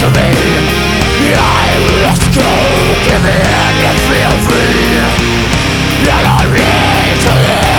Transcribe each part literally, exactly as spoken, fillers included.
to me. I let go, give in and feel free. And I need to live.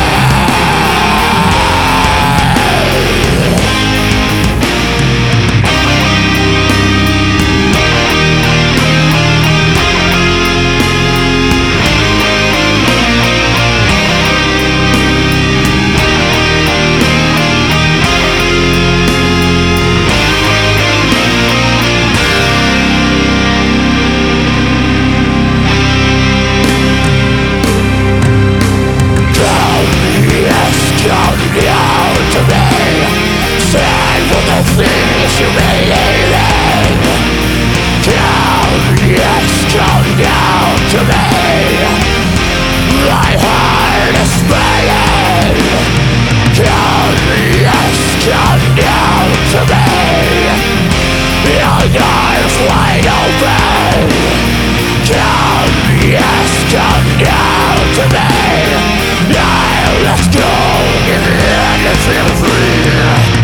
Things humiliating. Come, yes, come down to me. My heart is beating. Come, yes, come down to me. Your eyes wide open. Come, yes, come down to me. Now let's go, give in and feel free.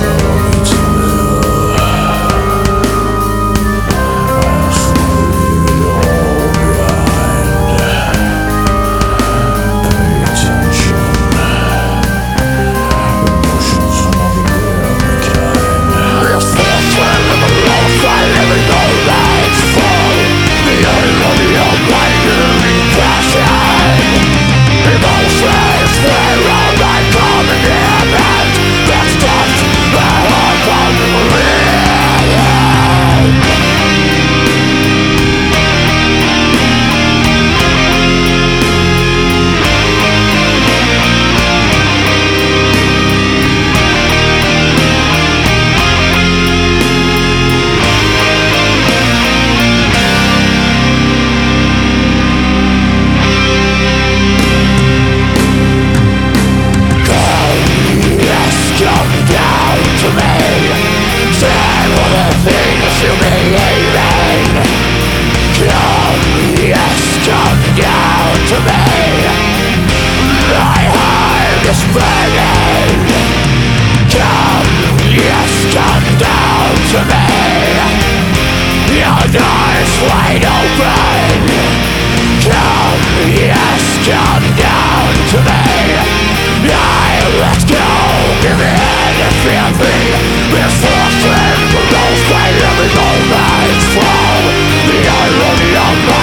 Wide open. Come, yes, come down to me. I let go, give in and feel free. Misfortune, those by every moment from the irony of my